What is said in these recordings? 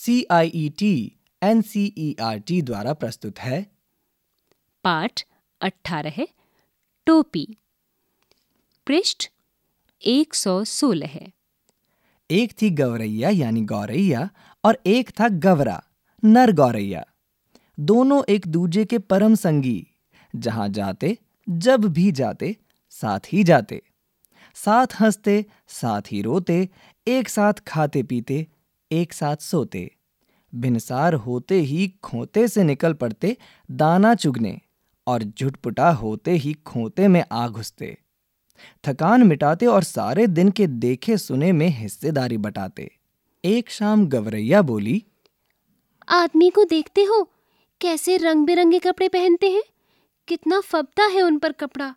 CIET NCERT द्वारा प्रस्तुत है पाठ 18 टोपी। पृष्ठ 116 है। एक थी गौरैया यानी गौरैया और एक था गवरा नर गौरैया। दोनों एक दूजे के परम संगी, जहां जाते जब भी जाते साथ ही जाते, साथ हंसते साथ ही रोते, एक साथ खाते पीते एक साथ सोते, भिनसार होते ही खोते से निकल पड़ते दाना चुगने और झुटपुटा होते ही खोते में आ घुसते, थकान मिटाते और सारे दिन के देखे सुने में हिस्सेदारी बटाते। एक शाम गवरैया बोली, आदमी को देखते हो कैसे रंग बिरंगे कपड़े पहनते हैं, कितना फबता है उन पर कपड़ा।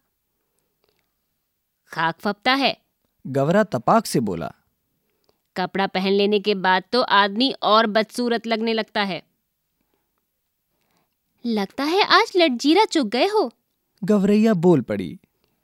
खाक फबता है, गवरा तपाक से बोला। कपड़ा पहन लेने के बाद तो आदमी और बदसूरत लगने लगता है। लगता है आज लटजीरा चुग गए हो, गवरैया बोल पड़ी।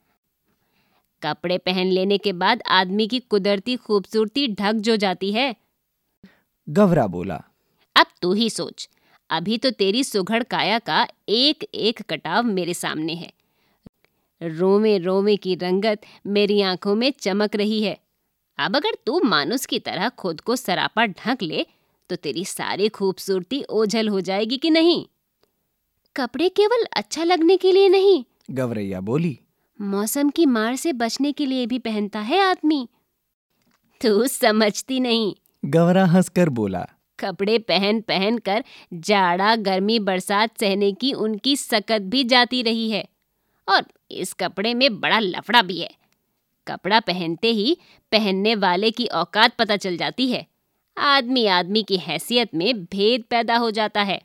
कपड़े पहन लेने के बाद आदमी की कुदरती खूबसूरती ढक जो जाती है। गवरा बोला। अब तू ही सोच, अभी तो तेरी सुघड़ काया का एक एक कटाव मेरे सामने है। रोमे रोमे की रंगत मेरी आंखों में चमक रही है। अब अगर तू मानुस की तरह खुद को सरापा ढक ले तो तेरी सारी खूबसूरती ओझल हो जाएगी कि नहीं। कपड़े केवल अच्छा लगने के लिए नहीं, गवरैया बोली, मौसम की मार से बचने के लिए भी पहनता है आदमी। तू समझती नहीं, गवरा हंसकर बोला। कपड़े पहन पहन कर जाड़ा गर्मी बरसात सहने की उनकी सकत भी जाती रही है। और इस कपड़े में बड़ा लफड़ा भी है। कपड़ा पहनते ही पहनने वाले की औकात पता चल जाती है। आदमी आदमी की हैसियत में भेद पैदा हो जाता है।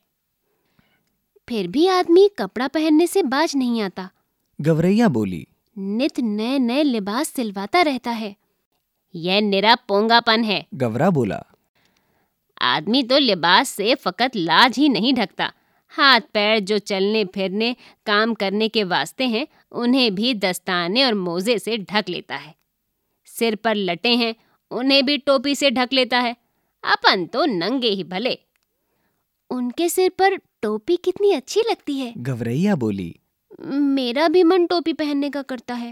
फिर भी आदमी कपड़ा पहनने से बाज नहीं आता। गवरैया बोली, नित नए नए लिबास सिलवाता रहता है। यह निरा पोंगापन है, गवरा बोला। आदमी तो लिबास से फकत लाज ही नहीं ढकता, हाथ पैर जो चलने फिरने काम करने के वास्ते हैं उन्हें भी दस्ताने और मोजे से ढक लेता है। सिर पर लटे हैं उन्हें भी टोपी से ढक लेता है। अपन तो नंगे ही भले। उनके सिर पर टोपी कितनी अच्छी लगती है, गवरैया बोली। मेरा भी मन टोपी पहनने का करता है।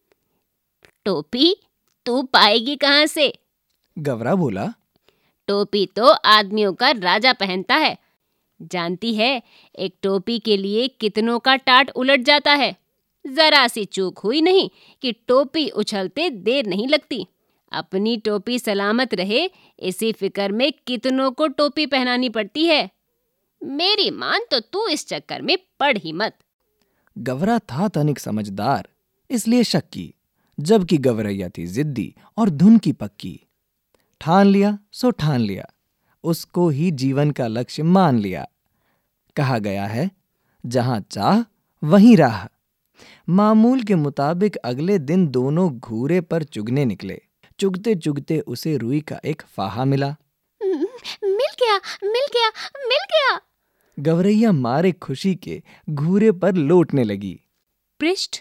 टोपी तू पाएगी कहाँ से, गवरा बोला। टोपी तो आदमियों का राजा पहनता है। जानती है एक टोपी के लिए कितनों का टाट उलट जाता है। जरा सी चूक हुई नहीं कि टोपी उछलते देर नहीं लगती। अपनी टोपी सलामत रहे इसी फिक्र में कितनों को टोपी पहनानी पड़ती है। मेरी मान तो तू इस चक्कर में पड़ ही मत। गवरा था तनिक समझदार, इसलिए शक की, जबकि गवरैया थी जिद्दी और धुन की पक्की। ठान लिया सो ठान लिया, उसको ही जीवन का लक्ष्य मान लिया। कहा गया है, जहां चाह वहीं राह। मामूल के मुताबिक अगले दिन दोनों घूरे पर चुगने निकले। चुगते चुगते उसे रुई का एक फाहा मिला। मिल गया मिल गया मिल गया, गवरैया मारे खुशी के घूरे पर लौटने लगी। पृष्ठ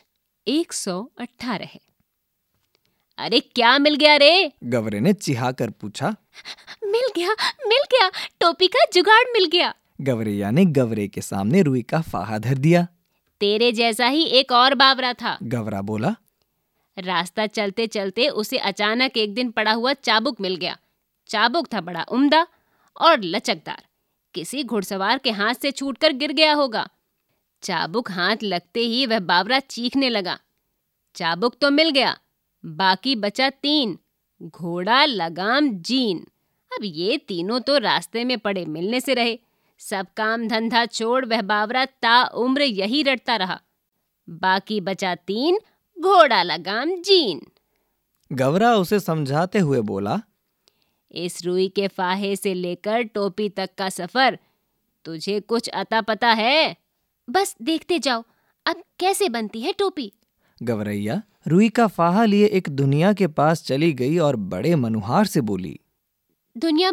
118 है। अरे क्या मिल गया रे, गवरे ने चिहाकर पूछा। मिल गया, टोपी का जुगाड़ मिल गया। गवरैया ने गवरे के सामने रुई का फाहा धर दिया। तेरे जैसा ही एक और बावरा था, गवरा बोला। रास्ता चलते चलते उसे अचानक एक दिन पड़ा हुआ चाबुक मिल गया। चाबुक था बड़ा उम्दा और लचकदार, किसी घुड़सवार के हाथ से छूटकर गिर गया होगा। चाबुक हाथ लगते ही वह बावरा चीखने लगा। चाबुक तो मिल गया, बाकी बचा 3, घोड़ा लगाम जीन। अब ये तीनों तो रास्ते में पड़े मिलने से रहे। सब काम धंधा छोड़ वह बावरा ताउम्र यही रटता रहा। बाकी बचा 3, घोड़ा लगाम जीन। गवरा उसे समझाते हुए बोला, इस रुई के फाहे से लेकर टोपी तक का सफर तुझे कुछ अता पता है? बस देखते जाओ अब कैसे बनती है टोपी। गवरैया रुई का फाहा लिए एक दुनिया के पास चली गई और बड़े मनुहार से बोली, दुनिया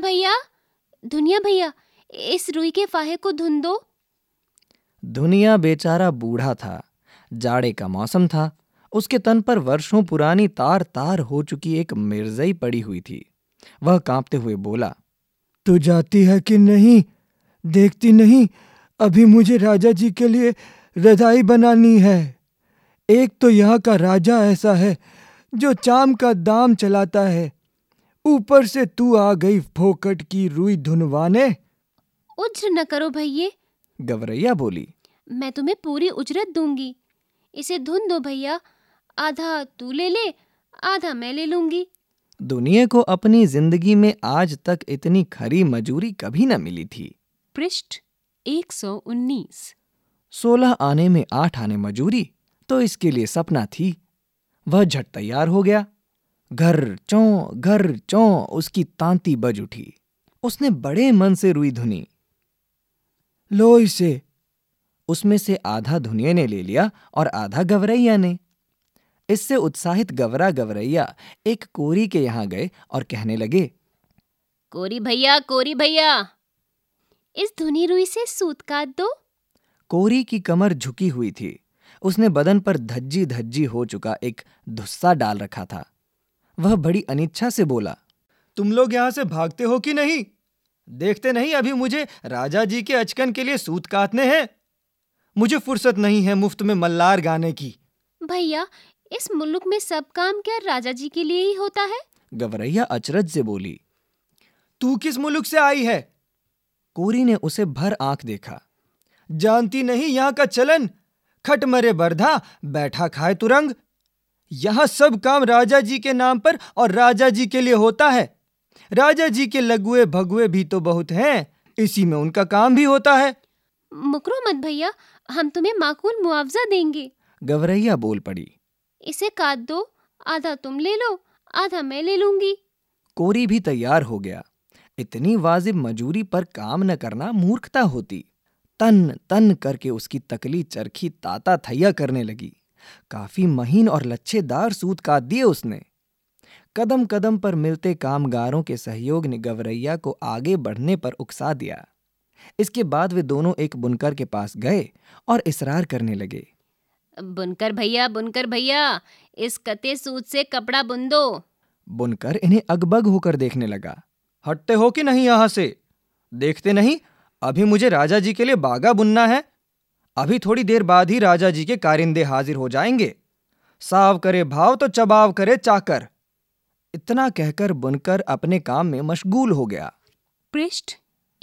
भैया, इस रुई के फाहे को धुन दो। दुनिया बेचारा बूढ़ा था, जाड़े का मौसम था। उसके तन पर वर्षों पुरानी तार तार हो चुकी एक मिर्जई पड़ी हुई थी। वह कांपते हुए बोला, तू जाती है कि नहीं? देखती नहीं, अभी मुझे राजा जी के लिए रजाई बनानी है। एक तो यहाँ का राजा ऐसा है जो चाम का दाम चलाता है, ऊपर से तू आ गई फोकट की रुई धुनवाने। उज्र न करो भैये, गवरैया बोली। मैं तुम्हें पूरी उजरत दूंगी। इसे धुन दो भैया, आधा तू ले ले, आधा मैं ले लूंगी। दुनिया को अपनी जिंदगी में आज तक इतनी खरी मजूरी कभी न मिली थी। पृष्ठ 119। 16 आने में 8 आने मजूरी तो इसके लिए सपना थी। वह झट तैयार हो गया। घर चौं उसकी तांती बज उठी। उसने बड़े मन से रुई धुनी। लो इसे। उसमें से आधा धुनिया ने ले लिया और आधा गवरैया ने। इससे उत्साहित गवरा गवरैया एक कोरी के यहां गए और कहने लगे, कोरी भैया, इस धुनी रुई से सूत काट दो। कोरी की कमर झुकी हुई थी। उसने बदन पर धज्जी धज्जी हो चुका एक धुस्सा डाल रखा था। वह बड़ी अनिच्छा से बोला, तुम लोग यहाँ से भागते हो कि नहीं? देखते नहीं अभी मुझे राजा जी के अचकन के लिए सूत काटने हैं। मुझे फुर्सत नहीं है मुफ्त में मल्लार गाने की। भैया, इस मुल्क में सब काम क्या राजा जी के लिए ही होता है? गवरैया अचरज से बोली। तू किस मुल्क से आई है? कोरी ने उसे भर आंख देखा। जानती नहीं यहाँ का चलन? खट मरे बरधा, बैठा खाए तुरंग। यहाँ सब काम राजा जी के नाम पर और राजा जी के लिए होता है। राजा जी के लଗୁए भगुए भी तो बहुत हैं, इसी में उनका काम भी होता है। मुकरो मत भैया, हम तुम्हें माकूल मुआवजा देंगे। गवरैया बोल पड़ी। इसे काट दो, आधा तुम ले लो, आधा मैं ले लूंगी। कोरी भी तैयार हो गया। इतनी वाजिब मजूरी पर काम न करना मूर्खता होती। तन तन करके उसकी तकली चरखी ताता थैया करने लगी। काफी महीन और लच्छेदार सूत काट दिए उसने। कदम कदम पर मिलते कामगारों के सहयोग ने गवरैया को आगे बढ़ने पर उकसा दिया। इसके बाद वे दोनों एक बुनकर के पास गए और इसरार करने लगे। बुनकर भैया, इस कते सूत से कपड़ा बुन दो। बुनकर इन्हें अगबग होकर देखने लगा। हटते हो कि नहीं यहाँ से? देखते नहीं अभी मुझे राजा जी के लिए बागा बुनना है। अभी थोड़ी देर बाद ही राजा जी के कारिंदे हाजिर हो जाएंगे। साव करे भाव तो चबाव करे चाकर। इतना कहकर बुनकर अपने काम में मशगूल हो गया। पृष्ठ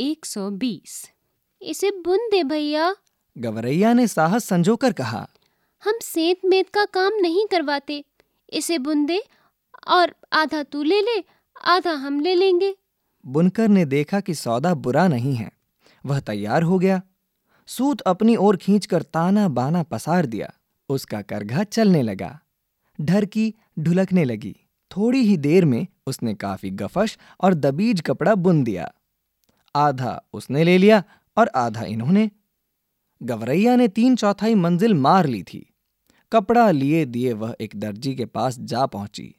120। इसे बुन दे भैया, गवरैया ने साहस संजोकर कहा। हम सेंत मेत का काम नहीं करवाते। इसे बुन दे और आधा तू ले ले, आधा हम ले लेंगे। बुनकर ने देखा कि सौदा बुरा नहीं है। वह तैयार हो गया। सूत अपनी ओर खींचकर ताना बाना पसार दिया। उसका करघा चलने लगा। ढरकी ढुलकने लगी। थोड़ी ही देर में उसने काफी गफश और दबीज कपड़ा बुन दिया। आधा उसने ले लिया और आधा इन्होंने। गवरैया ने 3/4 मंजिल मार ली थी। कपड़ा लिए दिए वह एक दर्जी के पास जा पहुंची।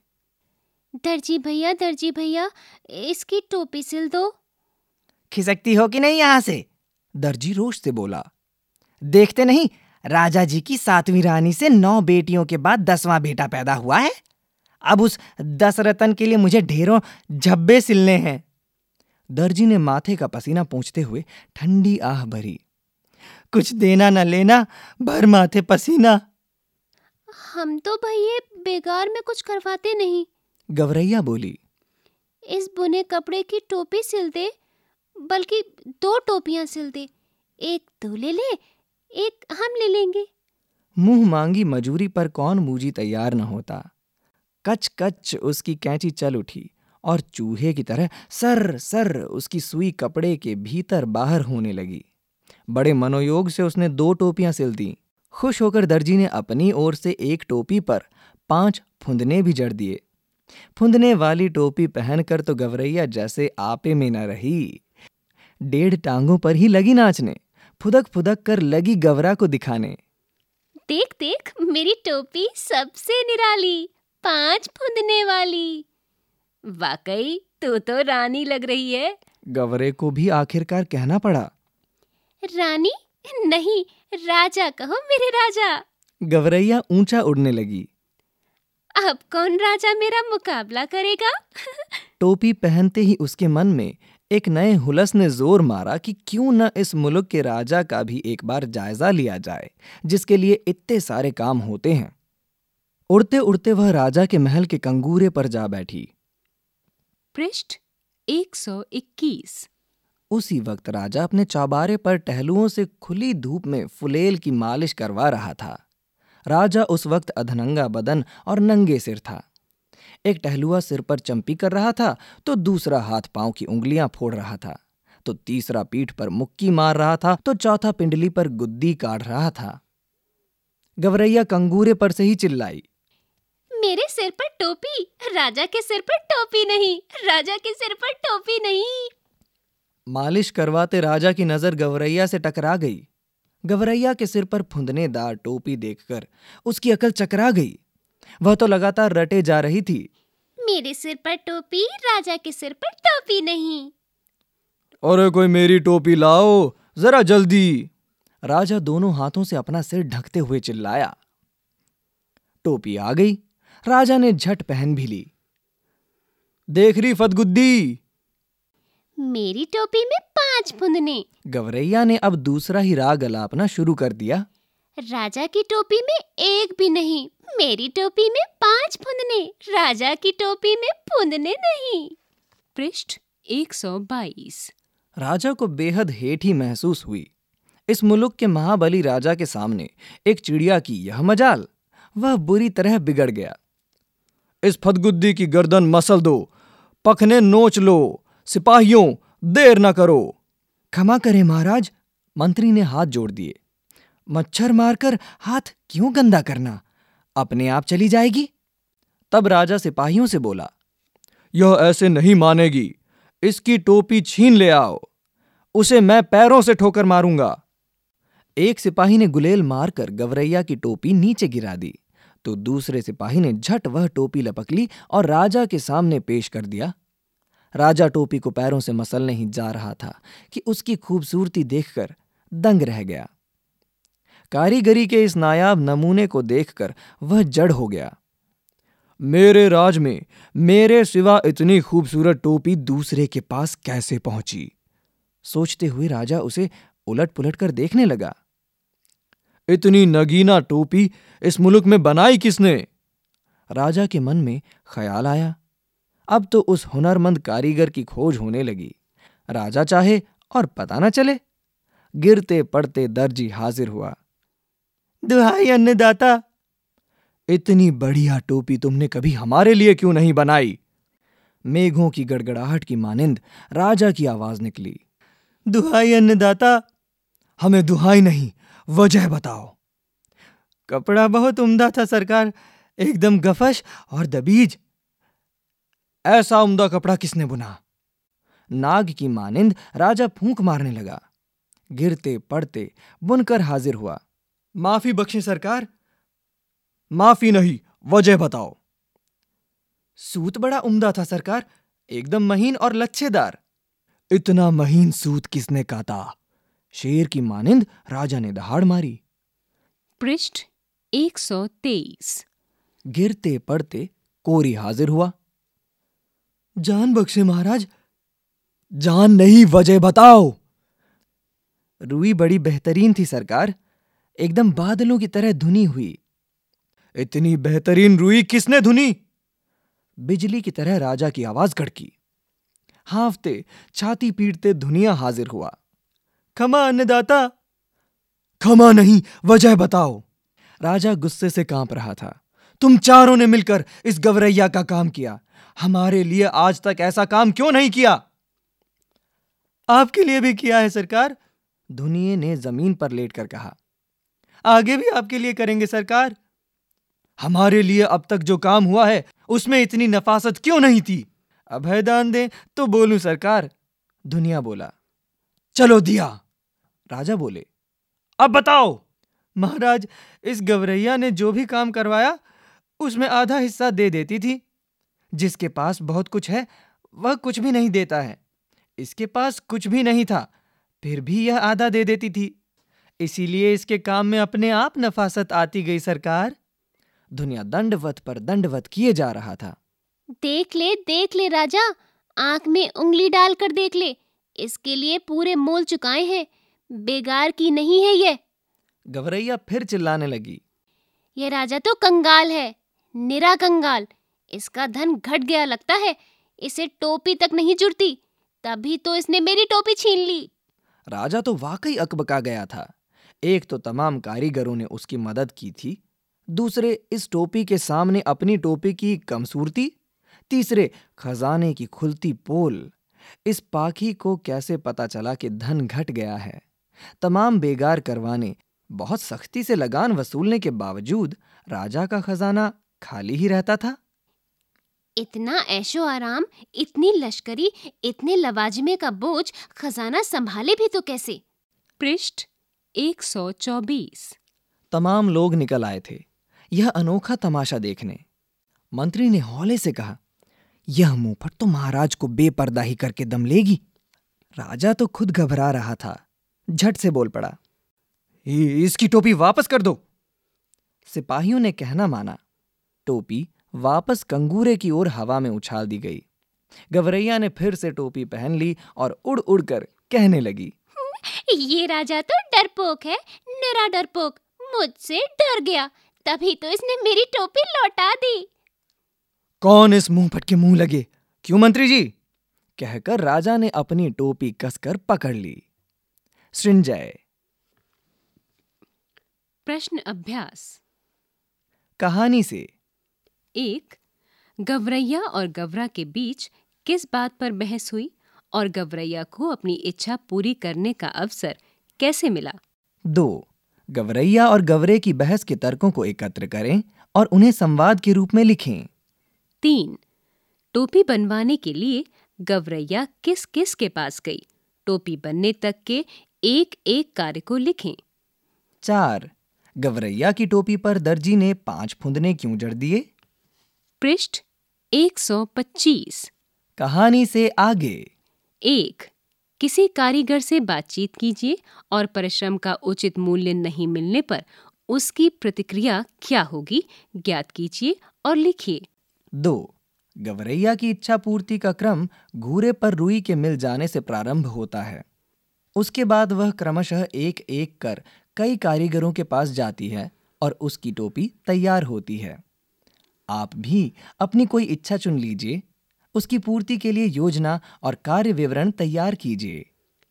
दर्जी भैया, इसकी टोपी सिल दो। खिसकती हो कि नहीं यहाँ से? दर्जी रोष से बोला। देखते नहीं राजा जी की 7वीं रानी से 9 बेटियों के बाद 10वां बेटा पैदा हुआ है। अब उस 10 रतन के लिए मुझे ढेरों झब्बे सिलने हैं। दर्जी ने माथे का पसीना पोंछते हुए ठंडी आह भरी। कुछ देना न लेना, भर माथे पसीना। हम तो भैया बेगार में कुछ करवाते नहीं। गवरैया बोली। इस बुने कपड़े की टोपी सिल दे, बल्कि 2 टोपियां सिल दे। एक तू ले ले, एक हम ले लेंगे। मुंह मांगी मजूरी पर कौन मूजी तैयार न होता। कच कच उसकी कैंची चल उठी और चूहे की तरह सर सर उसकी सुई कपड़े के भीतर बाहर होने लगी। बड़े मनोयोग से उसने 2 टोपियां सिल दी। खुश होकर दर्जी ने अपनी ओर से एक टोपी पर 5 फुंदने भी जड़ दिए। फुंदने वाली टोपी पहनकर तो गवरैया जैसे आपे में न रही। 1.5 टांगों पर ही लगी नाचने। फुदक फुदक कर लगी गवरा को दिखाने। देख देख, मेरी टोपी सबसे निराली, 5 फुंदने वाली। वाकई तू तो रानी लग रही है। गवरे को भी आखिरकार कहना पड़ा। रानी नहीं, राजा कहो मेरे राजा। गवरैया ऊंचा उड़ने लगी। अब कौन राजा मेरा मुकाबला करेगा? टोपी पहनते ही उसके मन में एक नए हुलस ने जोर मारा कि क्यों न इस मुल्क के राजा का भी एक बार जायजा लिया जाए, जिसके लिए इतने सारे काम होते हैं। उड़ते उड़ते वह राजा के महल के कंगूरे पर जा बैठी। पृष्ठ 121। उसी वक्त राजा अपने चौबारे पर टहलुओं से खुली धूप में फुलेल की मालिश करवा रहा था। राजा उस वक्त अधनंगा बदन और नंगे सिर था। एक टहलुआ सिर पर चंपी कर रहा था, तो दूसरा हाथ पांव की उंगलियां फोड़ रहा था, तो तीसरा पीठ पर मुक्की मार रहा था, तो चौथा पिंडली पर गुद्दी काढ़ रहा था। गवरैया कंगूरे पर से ही चिल्लाई, मेरे सिर पर टोपी, राजा के सिर पर टोपी नहीं, राजा के सिर पर टोपी नहीं। मालिश करवाते राजा की नजर गवरैया से टकरा गई। गवरैया के सिर पर फुंदनेदार टोपी देखकर उसकी अकल चकरा गई। वह तो लगातार रटे जा रही थी, मेरे सिर पर टोपी, राजा के सिर पर टोपी नहीं। अरे कोई मेरी टोपी लाओ, जरा जल्दी। राजा दोनों हाथों से अपना सिर ढकते हुए चिल्लाया। टोपी आ गई। राजा ने झट पहन भी ली। देख रही फतगुद्दी, मेरी टोपी में 5 फुंदने। गवरैया ने अब दूसरा ही राग अलापना शुरू कर दिया। राजा की टोपी में 1 भी नहीं, मेरी टोपी में 5 फुंदने, राजा की टोपी में फुंदने नहीं। पृष्ठ 122। राजा को बेहद हेठी महसूस हुई। इस मुल्क के महाबली राजा के सामने एक चिड़िया की यह मजाल। वह बुरी तरह बिगड़ गया। इस फतगुद्दी की गर्दन मसल दो, पखने नोच लो, सिपाहियों देर न करो। क्षमा करें महाराज, मंत्री ने हाथ जोड़ दिए। मच्छर मारकर हाथ क्यों गंदा करना, अपने आप चली जाएगी। तब राजा सिपाहियों से बोला, यह ऐसे नहीं मानेगी, इसकी टोपी छीन ले आओ, उसे मैं पैरों से ठोकर मारूंगा। एक सिपाही ने गुलेल मारकर गवरैया की टोपी नीचे गिरा दी, तो दूसरे सिपाही ने झट वह टोपी लपक ली और राजा के सामने पेश कर दिया। राजा टोपी को पैरों से मसलने ही जा रहा था कि उसकी खूबसूरती देखकर दंग रह गया। कारीगरी के इस नायाब नमूने को देखकर वह जड़ हो गया। मेरे राज में मेरे सिवा इतनी खूबसूरत टोपी दूसरे के पास कैसे पहुंची? सोचते हुए राजा उसे उलट पुलट कर देखने लगा। इतनी नगीना टोपी इस मुल्क में बनाई किसने? राजा के मन में ख्याल आया। अब तो उस हुनरमंद कारीगर की खोज होने लगी। राजा चाहे और पता न चले। गिरते पड़ते दर्जी हाजिर हुआ। दुहाई अन्नदाता, इतनी बढ़िया टोपी तुमने कभी हमारे लिए क्यों नहीं बनाई? मेघों की गड़गड़ाहट की मानिंद राजा की आवाज निकली। दुहाई अन्नदाता, हमें दुहाई नहीं, वजह बताओ। कपड़ा बहुत उम्दा था सरकार, एकदम गफश और दबीज। ऐसा उम्दा कपड़ा किसने बुना? नाग की मानिंद राजा फूंक मारने लगा। गिरते पड़ते बुनकर हाजिर हुआ। माफी बख्शें सरकार। माफी नहीं, वजह बताओ। सूत बड़ा उम्दा था सरकार, एकदम महीन और लच्छेदार। इतना महीन सूत किसने काता? शेर की मानिंद राजा ने दहाड़ मारी। पृष्ठ 123। गिरते पड़ते कोरी हाजिर हुआ। जान बख्शे महाराज। जान नहीं, वजह बताओ। रुई बड़ी बेहतरीन थी सरकार, एकदम बादलों की तरह धुनी हुई। इतनी बेहतरीन रुई किसने धुनी? बिजली की तरह राजा की आवाज कड़की। हांफते छाती पीटते धुनिया हाजिर हुआ। क्षमा अन्नदाता। क्षमा नहीं, वजह बताओ। राजा गुस्से से कांप रहा था। तुम चारों ने मिलकर इस गवरैया का काम किया, हमारे लिए आज तक ऐसा काम क्यों नहीं किया? आपके लिए भी किया है सरकार, धुनिये ने जमीन पर लेटकर कहा। आगे भी आपके लिए करेंगे सरकार। हमारे लिए अब तक जो काम हुआ है उसमें इतनी नफासत क्यों नहीं थी? अभयदान दें तो बोलूं सरकार, धुनिया बोला। चलो दिया। राजा बोले, अब बताओ। महाराज, इस गवरैया ने जो भी काम करवाया उसमें आधा हिस्सा दे देती थी। जिसके पास बहुत कुछ है वह कुछ भी नहीं देता है। इसके पास कुछ भी नहीं था, फिर भी यह आधा दे देती थी। इसीलिए इसके काम में अपने आप नफासत आती गई सरकार। दुनिया दंडवत पर दंडवत किए जा रहा था। देख ले राजा, आंख में उंगली डालकर देख ले, इसके लिए पूरे मोल चुकाए हैं, बेगार की नहीं है ये। गवरैया फिर चिल्लाने लगी। ये राजा तो कंगाल है, निरा कंगाल। इसका धन घट गया लगता है, इसे टोपी तक नहीं जुड़ती, तभी तो इसने मेरी टोपी छीन ली। राजा तो वाकई अकबका गया था। एक तो तमाम कारीगरों ने उसकी मदद की थी, दूसरे इस टोपी के सामने अपनी टोपी की कमसूरती, तीसरे खजाने की खुलती पोल। इस पाखी को कैसे पता चला कि धन घट गया है? तमाम बेगार करवाने, बहुत सख्ती से लगान वसूलने के बावजूद राजा का खजाना खाली ही रहता था। इतना ऐशो आराम, इतनी लश्करी, इतने लवाजमे का बोझ खजाना संभाले भी तो कैसे? पृष्ठ 124। तमाम लोग निकल आए थे यह अनोखा तमाशा देखने। मंत्री ने हौले से कहा, यह मुंहफट तो महाराज को बेपर्दा ही करके दम लेगी। राजा तो खुद घबरा रहा था, झट से बोल पड़ा, इसकी टोपी वापस कर दो। सिपाहियों ने कहना माना। टोपी वापस कंगूरे की ओर हवा में उछाल दी गई। गवरैया ने फिर से टोपी पहन ली और उड़ उड़ कर कहने लगी, ये राजा तो डरपोक है, निरा डरपोक। मुझसे डर गया, तभी तो इसने मेरी टोपी लौटा दी। कौन इस मुंहफट के मुंह लगे? क्यों मंत्री जी? कहकर राजा ने अपनी टोपी कसकर पकड़ ली। सृंजय। प्रश्न अभ्यास। कहानी से। 1. गवरैया और गवरा के बीच किस बात पर बहस हुई और गवरैया को अपनी इच्छा पूरी करने का अवसर कैसे मिला? 2. गवरैया और गवरे की बहस के तर्कों को एकत्र करें और उन्हें संवाद के रूप में लिखें। 3. टोपी बनवाने के लिए गवरैया किस किस के पास गई? टोपी बनने तक के एक एक कार्य को लिखें। 4. गवरैया की टोपी पर दर्जी ने 5 फुंदने क्यों जड़ दिए? पृष्ठ 125। कहानी से आगे। 1. किसी कारीगर से बातचीत कीजिए और परिश्रम का उचित मूल्य नहीं मिलने पर उसकी प्रतिक्रिया क्या होगी ज्ञात कीजिए और लिखिए। 2. गवरैया की इच्छा पूर्ति का क्रम घूरे पर रुई के मिल जाने से प्रारंभ होता है। उसके बाद वह क्रमशः एक एक कर कई कारीगरों के पास जाती है और उसकी टोपी तैयार होती है। आप भी अपनी कोई इच्छा चुन लीजिए, उसकी पूर्ति के लिए योजना और कार्य विवरण तैयार कीजिए।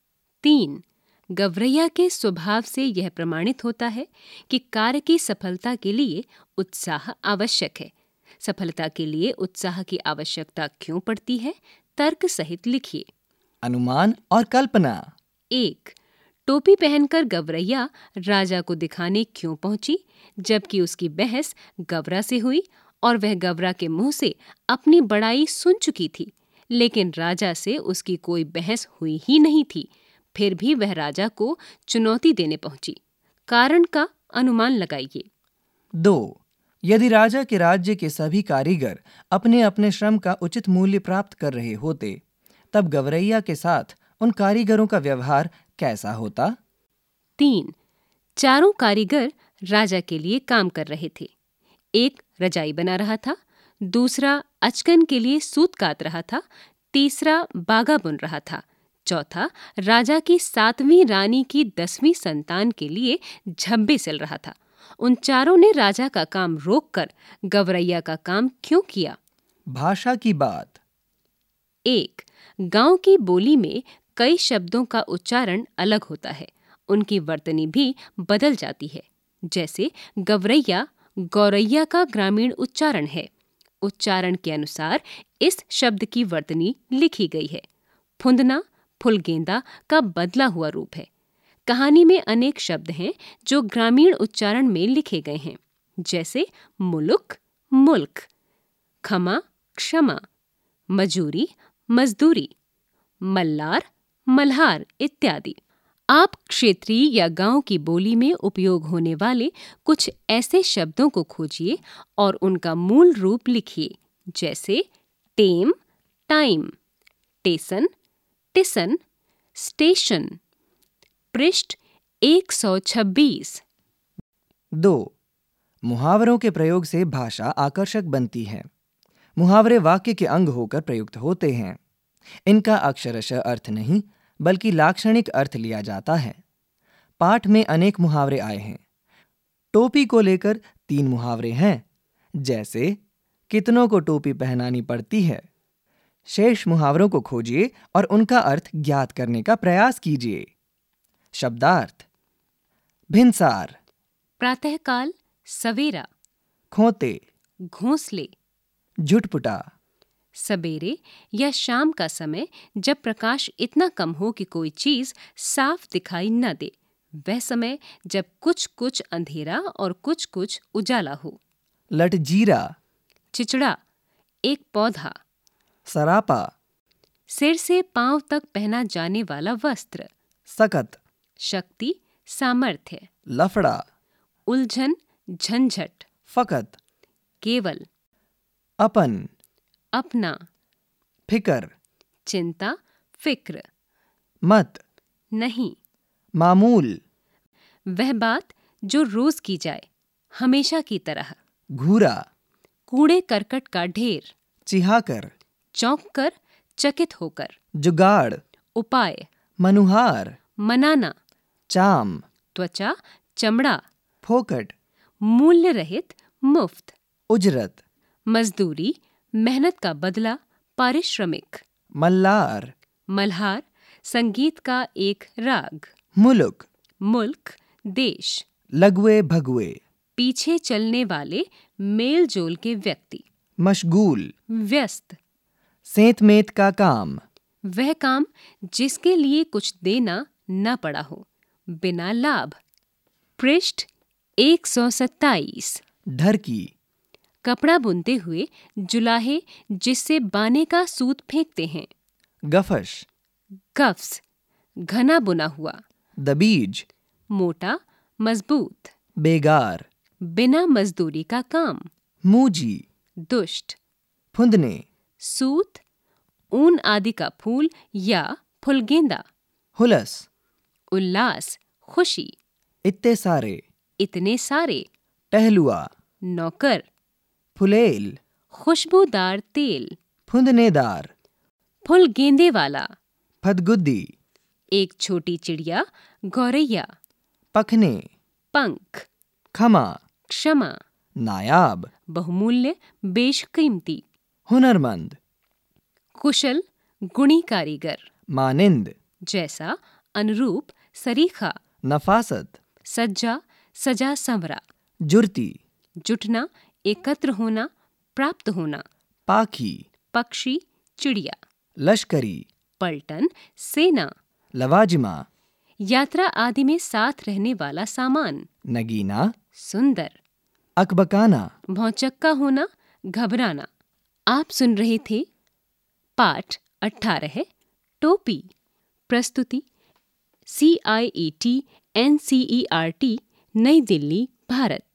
3. गवरैया के स्वभाव से यह प्रमाणित होता है कि कार्य की सफलता के लिए उत्साह आवश्यक है। सफलता के लिए उत्साह की आवश्यकता क्यों पड़ती है? तर्क सहित लिखिए। अनुमान और कल्पना। 1. टोपी पहनकर गवरैया राजा को दिखाने क्यों पहुंची, जबकि उसकी बहस गवरा से हुई और वह गवरा के मुंह से अपनी बड़ाई सुन चुकी थी, लेकिन राजा से उसकी कोई बहस हुई ही नहीं थी। फिर भी वह राजा को चुनौती देने पहुंची। कारण का अनुमान लगाइए। 2. यदि राजा के राज्य के सभी कारीगर अपने अपने श्रम का उचित मूल्य प्राप्त कर रहे होते, तब गवरैया के साथ उन कारीगरों का व्यवहार कैसा होता? 3. चारों कारीगर राजा के लिए काम कर रहे थे। एक रजाई बना रहा था, दूसरा अचकन के लिए सूत काट रहा था, तीसरा बागा बुन रहा था, चौथा राजा की 7वीं रानी की 10वीं संतान के लिए झब्बे सिल रहा था। उन चारों ने राजा का काम रोककर गवरैया का काम क्यों किया? भाषा की बात। 1. गांव की बोली में कई शब्दों का उच्चारण अलग होता है, उनकी वर्तनी भी बदल जाती है। जैसे गवरैया गौरैया का ग्रामीण उच्चारण है। उच्चारण के अनुसार इस शब्द की वर्तनी लिखी गई है। फुंदना फुलगेंदा का बदला हुआ रूप है। कहानी में अनेक शब्द हैं जो ग्रामीण उच्चारण में लिखे गए हैं, जैसे मुलुक मुल्क, खमा क्षमा, मजूरी मजदूरी, मल्लार मल्हार इत्यादि। आप क्षेत्रीय या गांव की बोली में उपयोग होने वाले कुछ ऐसे शब्दों को खोजिए और उनका मूल रूप लिखिए, जैसे टेम टाइम, टेसन टिसन, स्टेशन। पृष्ठ 126। 2. मुहावरों के प्रयोग से भाषा आकर्षक बनती है। मुहावरे वाक्य के अंग होकर प्रयुक्त होते हैं। इनका अक्षरशः अर्थ नहीं बल्कि लाक्षणिक अर्थ लिया जाता है। पाठ में अनेक मुहावरे आए हैं। टोपी को लेकर 3 मुहावरे हैं, जैसे कितनों को टोपी पहनानी पड़ती है। शेष मुहावरों को खोजिए और उनका अर्थ ज्ञात करने का प्रयास कीजिए। शब्दार्थ: भिनसार, प्रातःकाल, सवेरा, खोते, घोंसले, झुटपुटा, सवेरे या शाम का समय जब प्रकाश इतना कम हो कि कोई चीज साफ दिखाई न दे, वह समय जब कुछ कुछ अंधेरा और कुछ कुछ उजाला हो। लटजीरा, चिचड़ा, एक पौधा। सरापा, सिर से पांव तक पहना जाने वाला वस्त्र। सकत, शक्ति, सामर्थ्य। लफड़ा, उलझन, झंझट। फकत, केवल। अपन, अपना। फिकर, चिंता, फिक्र। मत, नहीं। मामूल, वह बात जो रोज की जाए, हमेशा की तरह। घूरा, कूड़े करकट का ढेर। चिहाकर, चौंक कर, चकित होकर। जुगाड़, उपाय। मनुहार, मनाना। चाम, त्वचा, चमड़ा। फोकट, मूल्य रहित, मुफ्त। उजरत, मजदूरी, मेहनत का बदला, पारिश्रमिक। मल्लार, मल्हार, संगीत का एक राग। मुलुक, मुल्क, देश। लगुए भगुए, पीछे चलने वाले, मेल जोल के व्यक्ति। मशगूल, व्यस्त। सेंतमेंत का काम, वह काम जिसके लिए कुछ देना न पड़ा हो, बिना लाभ। पृष्ठ 127। ढरकी, कपड़ा बुनते हुए जुलाहे जिससे बाने का सूत फेंकते हैं। गफश, गफ्स, घना बुना हुआ। दबीज, मोटा, मजबूत। बेगार, बिना मजदूरी का काम। मूजी, दुष्ट। फुंदने, सूत, ऊन आदि का फूल या फुलगेंदा। हुलस, उल्लास, खुशी। इत्ते सारे, इतने सारे। टहलुआ, नौकर। फुलेल, खुशबूदार तेल। फुंदनेदार, फुल गेंदे वाला। फदगुद्दी, एक छोटी चिड़िया, गौरैया। पखने, पंख। खमा, क्षमा। नायाब, बहुमूल्य, बेशकीमती। हुनरमंद, कुशल, गुणी कारीगर। मानिंद, जैसा, अनुरूप, सरीखा। नफासत, सज्जा, सजा संवरा। जुर्ती, जुटना, एकत्र होना, प्राप्त होना। पाखी, पक्षी, चिड़िया। लश्करी, पलटन, सेना। लवाजिमा, यात्रा आदि में साथ रहने वाला सामान। नगीना, सुंदर। अकबकाना। भौचक्का होना, घबराना। आप सुन रहे थे पाठ 18 टोपी। प्रस्तुति CIET NCERT, नई दिल्ली, भारत।